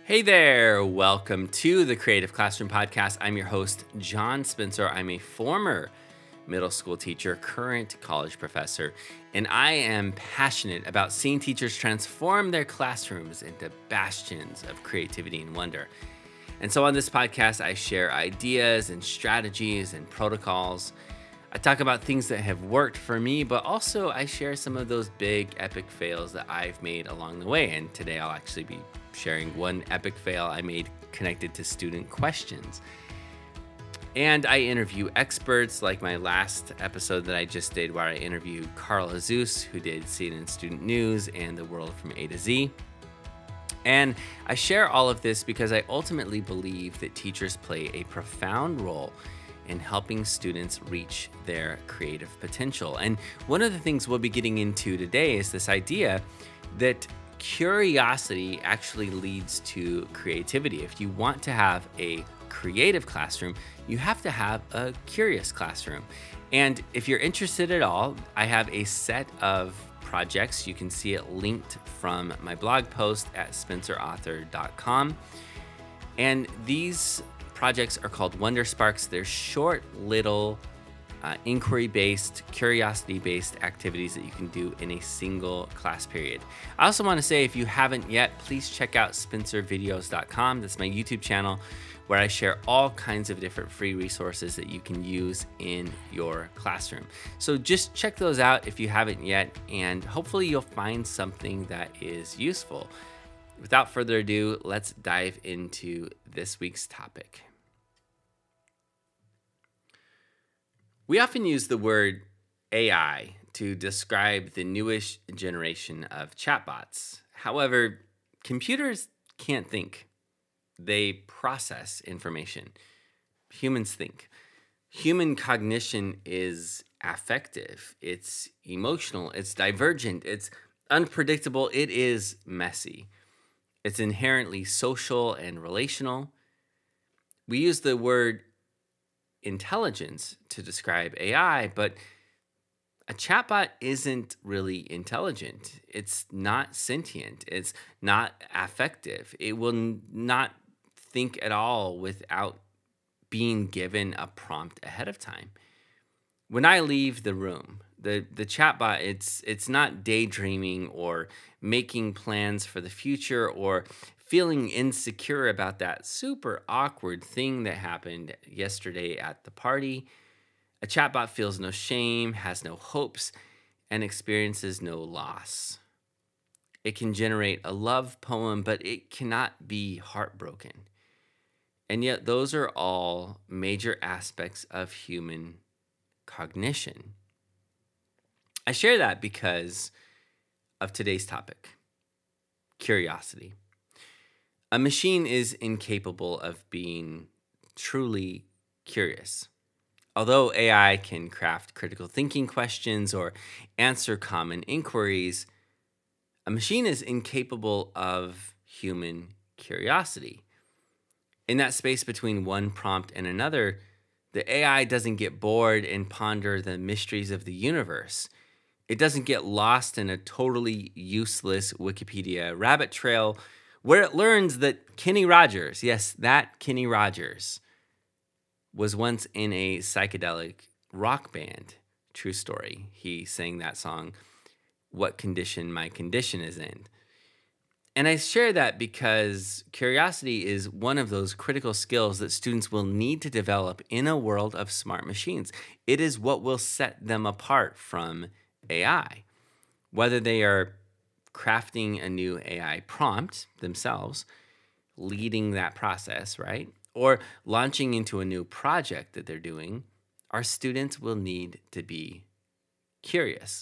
Hey there, welcome to the Creative Classroom Podcast. I'm your host, John Spencer. I'm a former middle school teacher, current college professor, and I am passionate about seeing teachers transform their classrooms into bastions of creativity and wonder. And so on this podcast, I share ideas and strategies and protocols. I talk about things that have worked for me, but also I share some of those big epic fails that I've made along the way. And today I'll actually be sharing one epic fail I made connected to student questions. And I interview experts, like my last episode that I just did, where I interviewed Carl Azuz, who did CNN Student News and The World from A to Z. And I share all of this because I ultimately believe that teachers play a profound role in helping students reach their creative potential. And one of the things we'll be getting into today is this idea that curiosity actually leads to creativity. If you want to have a creative classroom, you have to have a curious classroom. And if you're interested at all, I have a set of projects. You can see it linked from my blog post at spencerauthor.com. And these projects are called Wonder Sparks. They're short little inquiry-based, curiosity-based activities that you can do in a single class period. I also want to say, if you haven't yet, please check out spencervideos.com. That's my YouTube channel where I share all kinds of different free resources that you can use in your classroom. So just check those out if you haven't yet, and hopefully you'll find something that is useful. Without further ado, let's dive into this week's topic. We often use the word AI to describe the newish generation of chatbots. However, computers can't think. They process information. Humans think. Human cognition is affective. It's emotional. It's divergent. It's unpredictable. It is messy. It's inherently social and relational. We use the word intelligence to describe AI, but a chatbot isn't really intelligent. It's not sentient. It's not affective. It will not think at all without being given a prompt ahead of time. When I leave the room, the chatbot, it's not daydreaming or making plans for the future or feeling insecure about that super awkward thing that happened yesterday at the party. A chatbot feels no shame, has no hopes, and experiences no loss. It can generate a love poem, but it cannot be heartbroken. And yet those are all major aspects of human cognition. I share that because of today's topic, curiosity. A machine is incapable of being truly curious. Although AI can craft critical thinking questions or answer common inquiries, a machine is incapable of human curiosity. In that space between one prompt and another, the AI doesn't get bored and ponder the mysteries of the universe. It doesn't get lost in a totally useless Wikipedia rabbit trail where it learns that Kenny Rogers, yes, that Kenny Rogers, was once in a psychedelic rock band. True story. He sang that song, What Condition My Condition Is In. And I share that because curiosity is one of those critical skills that students will need to develop in a world of smart machines. It is what will set them apart from AI. Whether they are crafting a new AI prompt themselves, leading that process, right? Or launching into a new project that they're doing, our students will need to be curious.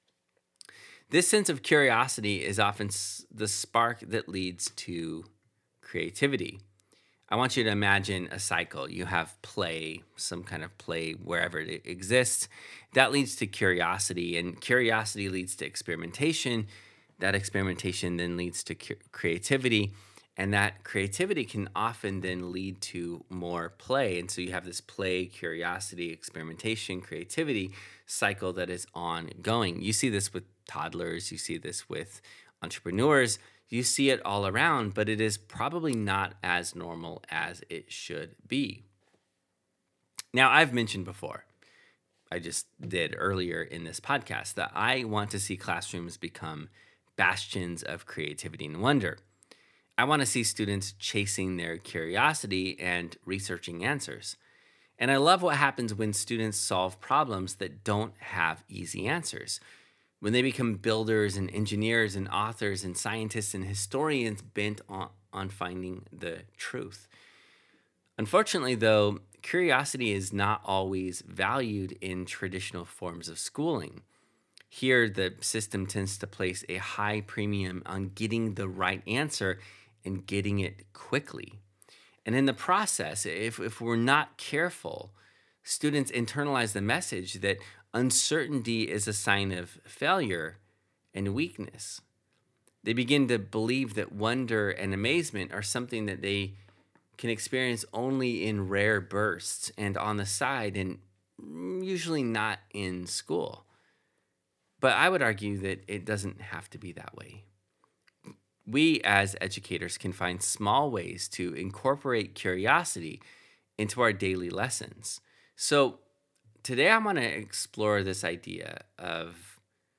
This sense of curiosity is often the spark that leads to creativity. I want you to imagine a cycle. You have play, some kind of play wherever it exists. That leads to curiosity, and curiosity leads to experimentation. That experimentation then leads to creativity, and that creativity can often then lead to more play. And so you have this play, curiosity, experimentation, creativity cycle that is ongoing. You see this with toddlers. You see this with entrepreneurs. You see it all around, but it is probably not as normal as it should be. Now, I've mentioned before, I just did earlier in this podcast, that I want to see classrooms become bastions of creativity and wonder. I want to see students chasing their curiosity and researching answers. And I love what happens when students solve problems that don't have easy answers. When they become builders and engineers and authors and scientists and historians bent on finding the truth. Unfortunately, though, curiosity is not always valued in traditional forms of schooling. Here, the system tends to place a high premium on getting the right answer and getting it quickly. And in the process, if we're not careful, students internalize the message that uncertainty is a sign of failure and weakness. They begin to believe that wonder and amazement are something that they can experience only in rare bursts and on the side, and usually not in school. But I would argue that it doesn't have to be that way. We as educators can find small ways to incorporate curiosity into our daily lessons. So today I want to explore this idea of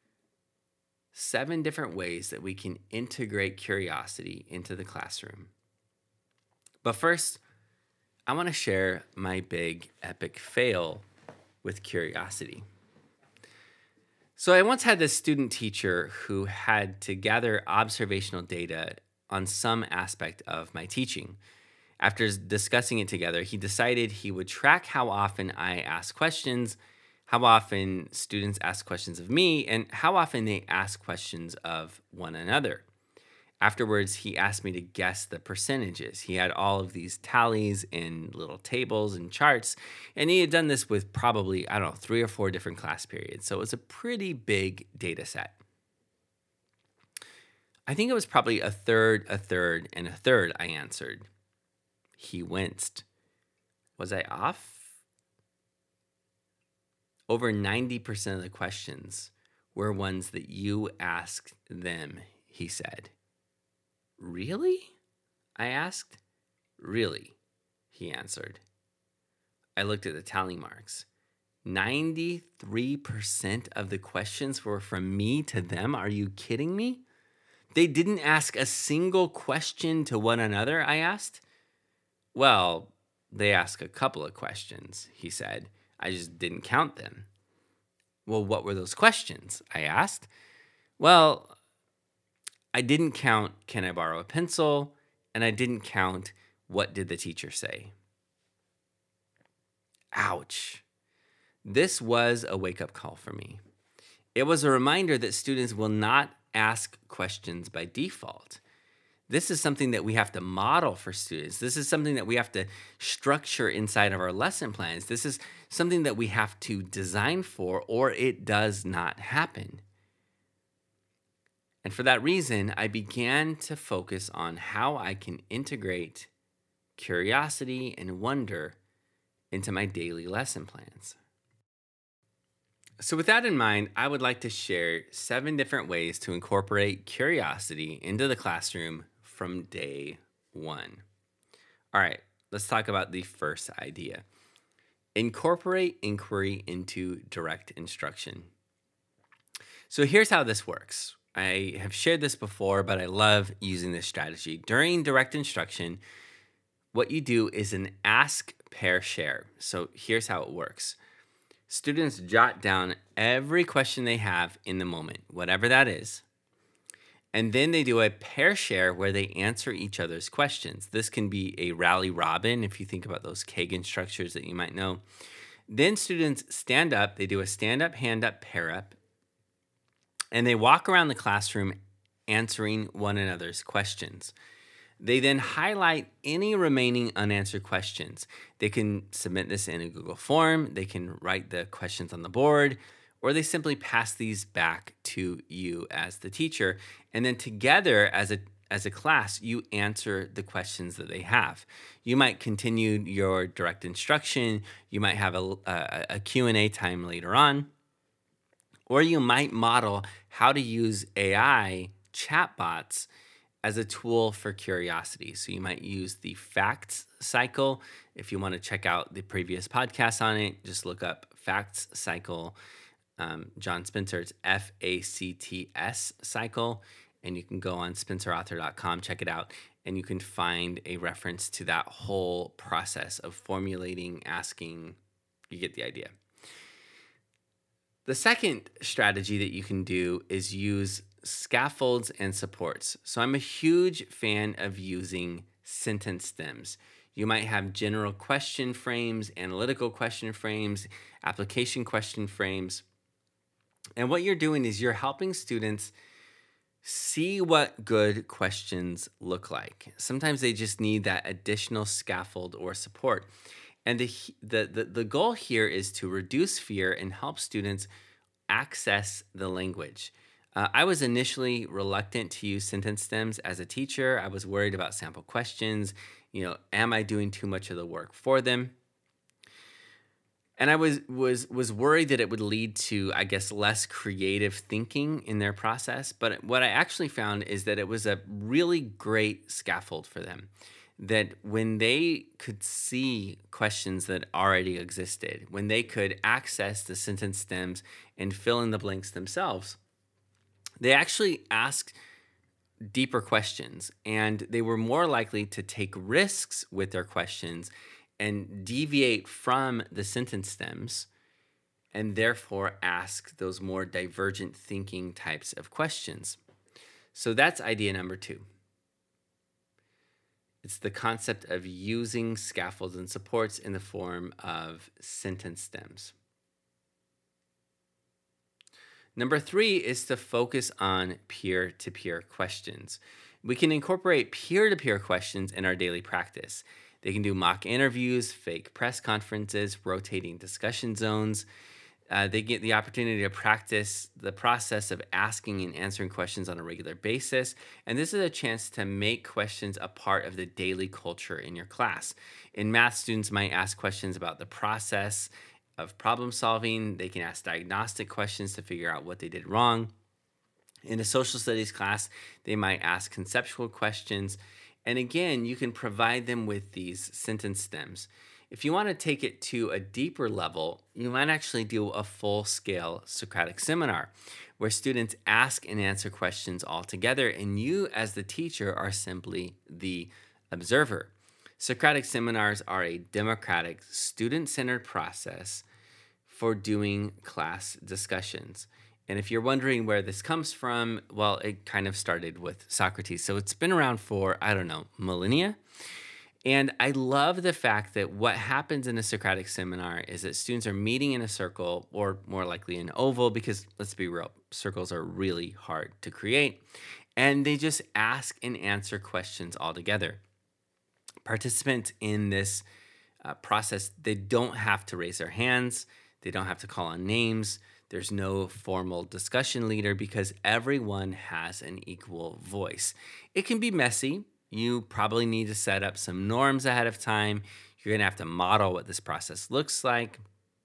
7 different ways that we can integrate curiosity into the classroom. But first, I want to share my big epic fail with curiosity. So I once had this student teacher who had to gather observational data on some aspect of my teaching. After discussing it together, he decided he would track how often I ask questions, how often students ask questions of me, and how often they ask questions of one another. Afterwards, he asked me to guess the percentages. He had all of these tallies in little tables and charts, and he had done this with probably, 3 or 4 different class periods. So it was a pretty big data set. I think it was probably a third, and a third I answered. He winced. Was I off? Over 90% of the questions were ones that you asked them, he said. Really? I asked. Really, he answered. I looked at the tally marks. 93% of the questions were from me to them. Are you kidding me? They didn't ask a single question to one another, I asked. Well, they asked a couple of questions, he said. I just didn't count them. Well, what were those questions? I asked. Well, I didn't count, can I borrow a pencil? And I didn't count, what did the teacher say? Ouch. This was a wake-up call for me. It was a reminder that students will not ask questions by default. This is something that we have to model for students. This is something that we have to structure inside of our lesson plans. This is something that we have to design for, or it does not happen. And for that reason, I began to focus on how I can integrate curiosity and wonder into my daily lesson plans. So with that in mind, I would like to share 7 different ways to incorporate curiosity into the classroom from day 1. All right, let's talk about the first idea. Incorporate inquiry into direct instruction. So here's how this works. I have shared this before, but I love using this strategy. During direct instruction, what you do is an ask, pair, share. So here's how it works. Students jot down every question they have in the moment, whatever that is. And then they do a pair share where they answer each other's questions. This can be a rally robin, if you think about those Kagan structures that you might know. Then students stand up, they do a stand up, hand up, pair up, and they walk around the classroom answering one another's questions. They then highlight any remaining unanswered questions. They can submit this in a Google form, they can write the questions on the board, or they simply pass these back to you as the teacher. And then together as a class, you answer the questions that they have. You might continue your direct instruction, you might have a Q&A time later on, or you might model how to use AI chatbots as a tool for curiosity. So you might use the facts cycle. If you want to check out the previous podcast on it, just look up facts cycle. John Spencer, it's FACTS cycle. And you can go on spencerauthor.com, check it out, and you can find a reference to that whole process of formulating, asking. You get the idea. The second strategy that you can do is use scaffolds and supports. So I'm a huge fan of using sentence stems. You might have general question frames, analytical question frames, application question frames. And what you're doing is you're helping students see what good questions look like. Sometimes they just need that additional scaffold or support. And the goal here is to reduce fear and help students access the language. I was initially reluctant to use sentence stems as a teacher. I was worried about sample questions. Am I doing too much of the work for them? And I was worried that it would lead to, I guess, less creative thinking in their process. But what I actually found is that it was a really great scaffold for them. That when they could see questions that already existed, when they could access the sentence stems and fill in the blanks themselves, they actually asked deeper questions, and they were more likely to take risks with their questions and deviate from the sentence stems, and therefore ask those more divergent thinking types of questions. So that's idea number 2. It's the concept of using scaffolds and supports in the form of sentence stems. Number 3 is to focus on peer-to-peer questions. We can incorporate peer-to-peer questions in our daily practice. They can do mock interviews, fake press conferences, rotating discussion zones. They get the opportunity to practice the process of asking and answering questions on a regular basis. And this is a chance to make questions a part of the daily culture in your class. In math, students might ask questions about the process of problem solving. They can ask diagnostic questions to figure out what they did wrong. In a social studies class, they might ask conceptual questions. And again, you can provide them with these sentence stems. If you want to take it to a deeper level, you might actually do a full-scale Socratic seminar where students ask and answer questions all together, and you as the teacher are simply the observer. Socratic seminars are a democratic, student-centered process for doing class discussions. And if you're wondering where this comes from, well, it kind of started with Socrates. So it's been around for, millennia. And I love the fact that what happens in a Socratic seminar is that students are meeting in a circle, or more likely an oval, because let's be real, circles are really hard to create. And they just ask and answer questions all together. Participants in this process, they don't have to raise their hands. They don't have to call on names. There's no formal discussion leader because everyone has an equal voice. It can be messy. You probably need to set up some norms ahead of time. You're going to have to model what this process looks like.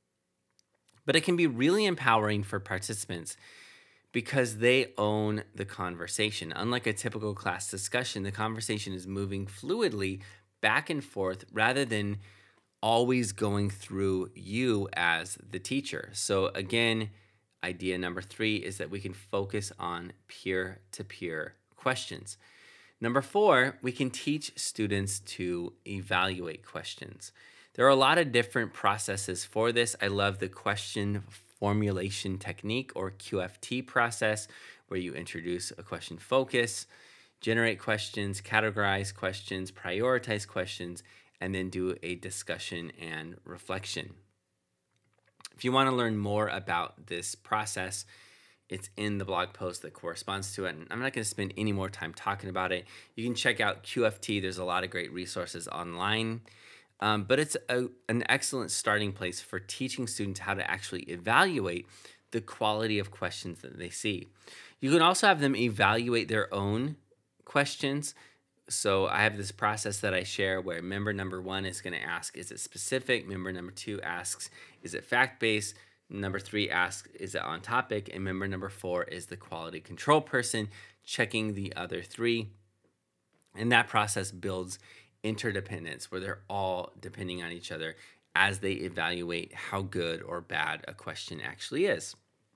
But it can be really empowering for participants because they own the conversation. Unlike a typical class discussion, the conversation is moving fluidly back and forth rather than always going through you as the teacher. So again, idea number 3 is that we can focus on peer-to-peer questions. Number 4, we can teach students to evaluate questions. There are a lot of different processes for this. I love the question formulation technique, or QFT process, where you introduce a question focus, generate questions, categorize questions, prioritize questions, and then do a discussion and reflection. If you want to learn more about this process, it's in the blog post that corresponds to it. And I'm not going to spend any more time talking about it. You can check out QFT. There's a lot of great resources online. But it's an excellent starting place for teaching students how to actually evaluate the quality of questions that they see. You can also have them evaluate their own questions. So I have this process that I share where member number 1 is going to ask, is it specific? Member number 2 asks, is it fact-based? Number 3 asks, is it on topic? And member number 4 is the quality control person checking the other 3. And that process builds interdependence where they're all depending on each other as they evaluate how good or bad a question actually is.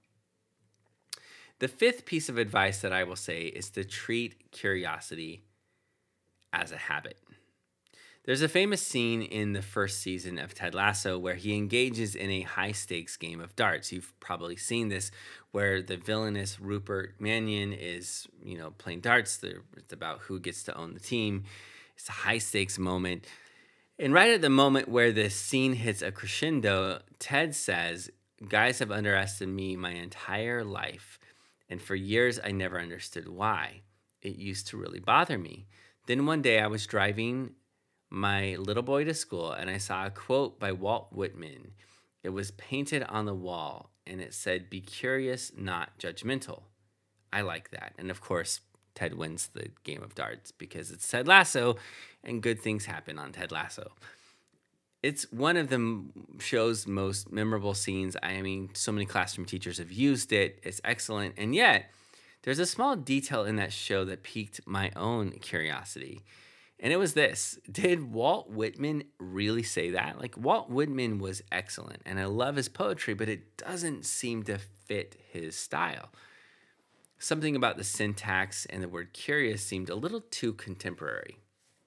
The fifth piece of advice that I will say is to treat curiosity as a habit. There's a famous scene in the first season of Ted Lasso where he engages in a high stakes game of darts. You've probably seen this, where the villainous Rupert Mannion is, playing darts. It's about who gets to own the team. It's a high stakes moment. And right at the moment where the scene hits a crescendo, Ted says, "Guys have underestimated me my entire life. And for years, I never understood why. It used to really bother me. Then one day I was driving my little boy to school and I saw a quote by Walt Whitman. It was painted on the wall and it said, 'Be curious, not judgmental.' I like that." And of course, Ted wins the game of darts because it's Ted Lasso and good things happen on Ted Lasso. It's one of the show's most memorable scenes. I mean, so many classroom teachers have used it. It's excellent. And yet, there's a small detail in that show that piqued my own curiosity. And it was this: did Walt Whitman really say that? Like, Walt Whitman was excellent, and I love his poetry, but it doesn't seem to fit his style. Something about the syntax and the word curious seemed a little too contemporary.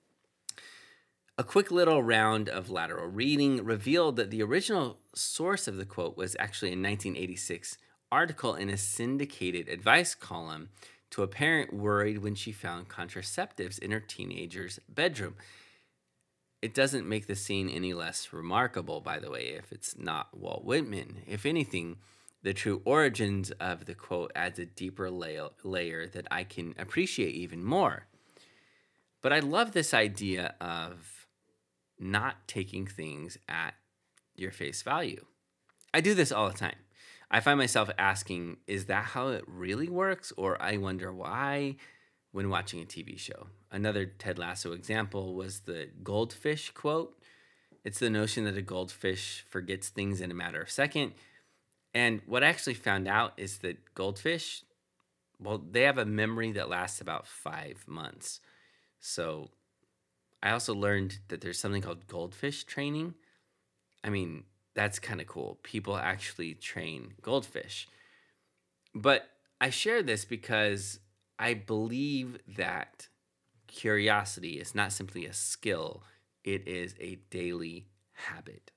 A quick little round of lateral reading revealed that the original source of the quote was actually a 1986 article in a syndicated advice column to a parent worried when she found contraceptives in her teenager's bedroom. It doesn't make the scene any less remarkable, by the way, if it's not Walt Whitman. If anything, the true origins of the quote adds a deeper layer that I can appreciate even more. But I love this idea of not taking things at your face value. I do this all the time. I find myself asking, is that how it really works? Or I wonder why when watching a TV show. Another Ted Lasso example was the goldfish quote. It's the notion that a goldfish forgets things in a matter of seconds. And what I actually found out is that goldfish, well, they have a memory that lasts about 5 months. So I also learned that there's something called goldfish training. I mean, that's kind of cool. People actually train goldfish. But I share this because I believe that curiosity is not simply a skill, it is a daily habit.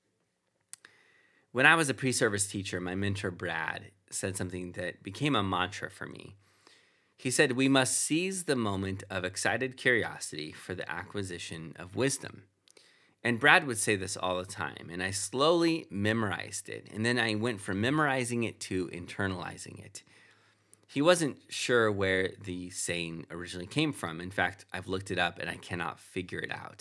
When I was a pre-service teacher, my mentor Brad said something that became a mantra for me. He said, "We must seize the moment of excited curiosity for the acquisition of wisdom." And Brad would say this all the time, and I slowly memorized it. And then I went from memorizing it to internalizing it. He wasn't sure where the saying originally came from. In fact, I've looked it up and I cannot figure it out.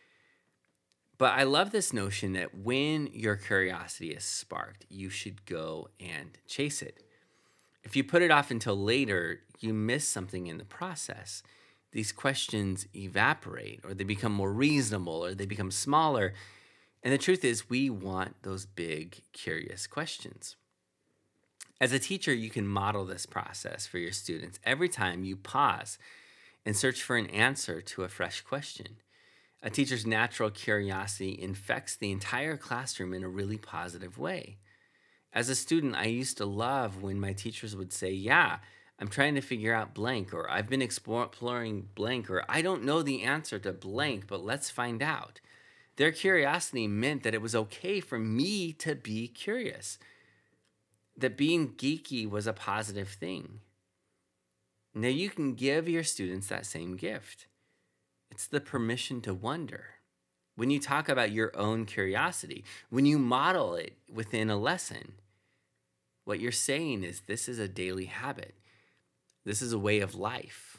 But I love this notion that when your curiosity is sparked, you should go and chase it. If you put it off until later, you miss something in the process. These questions evaporate, or they become more reasonable, or they become smaller. And the truth is, we want those big, curious questions. As a teacher, you can model this process for your students every time you pause and search for an answer to a fresh question. A teacher's natural curiosity infects the entire classroom in a really positive way. As a student, I used to love when my teachers would say, "Yeah, I'm trying to figure out blank," or "I've been exploring blank," or "I don't know the answer to blank, but let's find out." Their curiosity meant that it was okay for me to be curious, that being geeky was a positive thing. Now you can give your students that same gift. It's the permission to wonder. When you talk about your own curiosity, when you model it within a lesson, what you're saying is this is a daily habit. This is a way of life.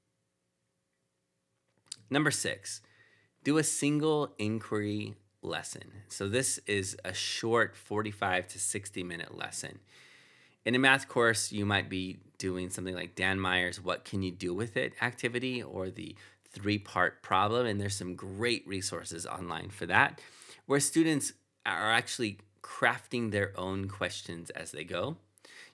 Number 6, do a single inquiry lesson. So this is a short 45 to 60-minute lesson. In a math course, you might be doing something like Dan Meyer's "What Can You Do With It" activity, or the 3-part problem, and there's some great resources online for that, where students are actually crafting their own questions as they go.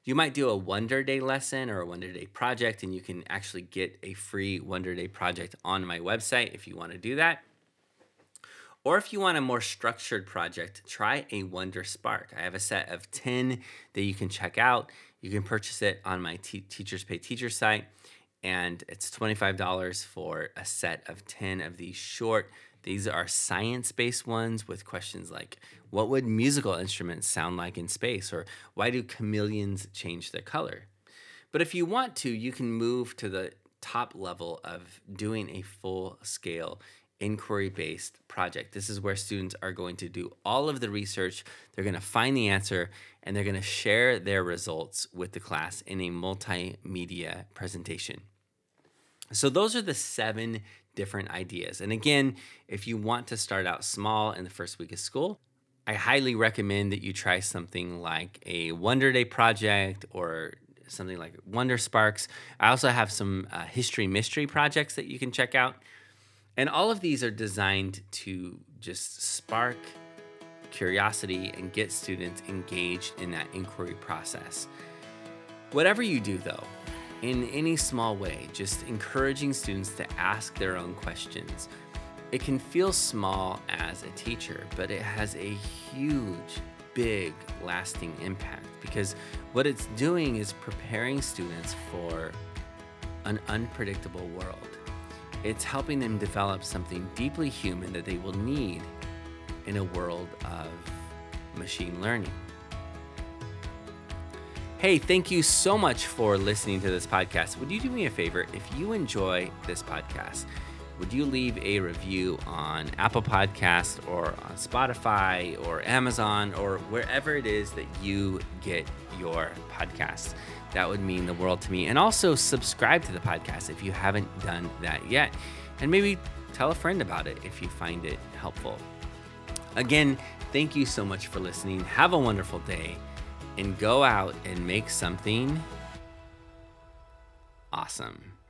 You might do a Wonder Day lesson or a Wonder Day project, and you can actually get a free Wonder Day project on my website if you want to do that. Or if you want a more structured project, try a Wonder Spark. I have a set of 10 that you can check out. You can purchase it on my Teachers Pay Teacher site, and it's $25 for a set of 10 of these short. These are science-based ones with questions like, what would musical instruments sound like in space? Or why do chameleons change their color? But if you want to, you can move to the top level of doing a full-scale inquiry-based project. This is where students are going to do all of the research, they're going to find the answer, and they're going to share their results with the class in a multimedia presentation. So those are the 7 different ideas. And again, if you want to start out small in the first week of school, I highly recommend that you try something like a Wonder Day project or something like Wonder Sparks. I also have some history mystery projects that you can check out. And all of these are designed to just spark curiosity and get students engaged in that inquiry process. Whatever you do, though, in any small way, just encouraging students to ask their own questions. It can feel small as a teacher, but it has a huge, big, lasting impact because what it's doing is preparing students for an unpredictable world. It's helping them develop something deeply human that they will need in a world of machine learning. Hey, thank you so much for listening to this podcast. Would you do me a favor? If you enjoy this podcast, would you leave a review on Apple Podcasts or on Spotify or Amazon or wherever it is that you get your podcasts? That would mean the world to me. And also subscribe to the podcast if you haven't done that yet. And maybe tell a friend about it if you find it helpful. Again, thank you so much for listening. Have a wonderful day and go out and make something awesome.